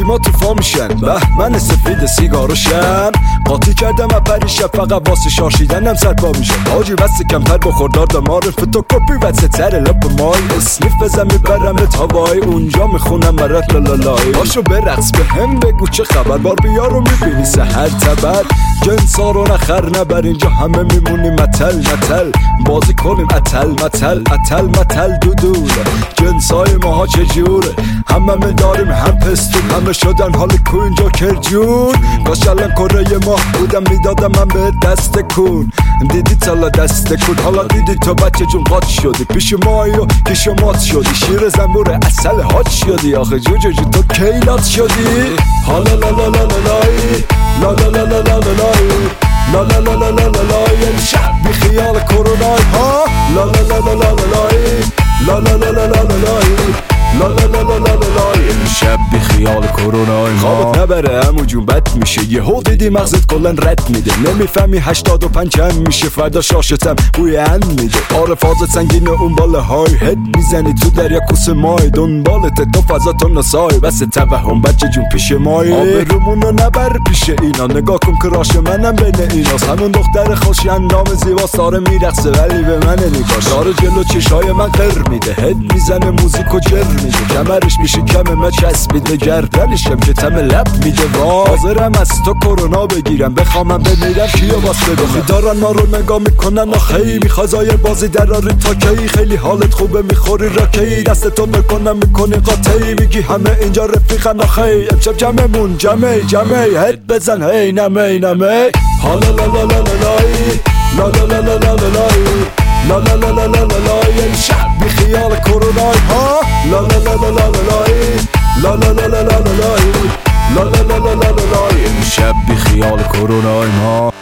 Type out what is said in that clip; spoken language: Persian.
چشیما تو فا میشن بهمن سفید سیگارشم قاطی کردم پریشب فقط واسه شاشیدنم سرپا میشم حاجی بس کمتر بخوردار دمار فتوکپی واسه تر لپ مای اسنیف بزن میبرمت هوای اونجا میخونم مرات لالالای باشو برقص به هم بگو چه خبر بار بیا رو میبینی سهر تبر جنسا رو نخر نبر اینجا همه میمونیم متل متل بازی کنیم اتل متل اتل متل دودول جنسای ماها چجوره همه داریم هم پستون همه شدن حال کو اینجا کرجون کاش الان کره ماه بودم میدادم من به دست کن دیدی تالا دست کن حالا دیدی تو بچه جون قاط شدی پیش مایی و پیش مات شدی شیر زنبور اصل هات شدی آخه جو جو جو تو کیلات شدی حالا لا لا لا لا لای لا لا لا لا لا لای لا لا لا لا لا لای امشب بی خیال کرونای ها لا لا لا لا لا لای لا لا لا لا لا لای لا لا لا لا لا لای امشب بی خیال کرونای خوابت نبره عمو جون بد میشه یهو دیدی مغزت کلا رد میده نمیفهمی 85 چند میشه فردا شاشتم بوی ان میده آره فازت سنگینه اون بالا های هد میزنی تو دریا کوس مای دنبالت تو فضا تو نسای بس توهم بچه جون پیش مای آبرومونو نبر پیش اینا نگاه کن کراش منم بین ایناست همون دختر خوش اندام زیبا ساره میرقصه ولی به من نگاش داره جلو چشای من قر میده هد میزنه موزیکو جر میده کمرش میشه کم من چسبیده گردنشم که تم لب میده حاضرم از تو کرونا بگیرم بخوامم بمیرم کیو واسه بخی دارن ما رو نگاه میکنن آخی میخوای بازی دراری تا کی خیلی حالت خوبه میخوری راکی دست تو بکنم میکنی قاطی میگی همه اینجا رفیقن آخی امشب جمعمون جمعی هد بزن هی نمی نمی حالا لا لا لا لا لای لا لا لا لا لا لای لا لا لا لا لا لای امشب بی خیال کرونای ها لا لا لا لا لا لای لا لا لا لا لا لای لا لا لا لا لا لای امشب بی خیال کرونای ها